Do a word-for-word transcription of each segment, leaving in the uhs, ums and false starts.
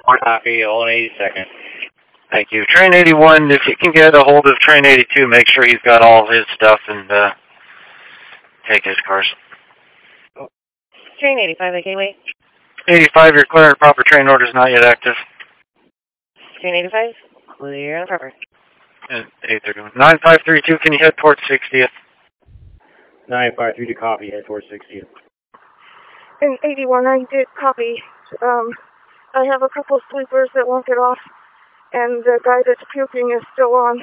Copy, on eighty-second. Thank you. Train eighty-one, if you can get a hold of Train eighty-two, make sure he's got all his stuff and uh, take his cars. Train eighty-five, the gateway. eighty-five, your clear and proper train order is not yet active. Train eighty-five, clear and proper. eight thirty-one. nine five three two, can you head towards sixtieth? nine five three to copy, head towards sixtieth. In eighty-one, I did copy. Um, I have a couple of sleepers that won't get off, and the guy that's puking is still on.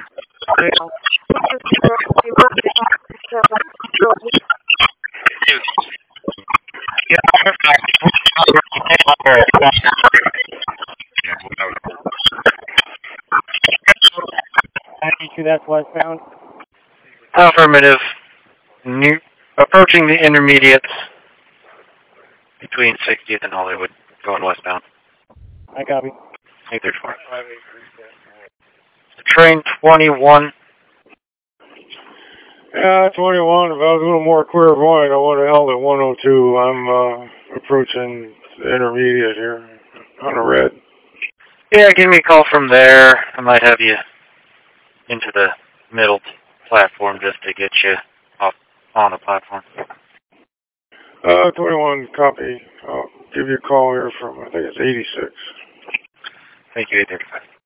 ninety-two, that's westbound. Affirmative. New, approaching the intermediates between sixtieth and Hollywood, going westbound. I copy. eight thirty-four. Train twenty-one. Yeah, twenty-one. If I was a little more clairvoyant, I would have held at one oh two. I'm uh, approaching the intermediate here on a red. Yeah, give me a call from there. I might have you into the middle platform just to get you off on the platform. Uh, twenty-one, copy. I'll give you a call here from, I think it's eighty-six. Thank you, eight thirty-five.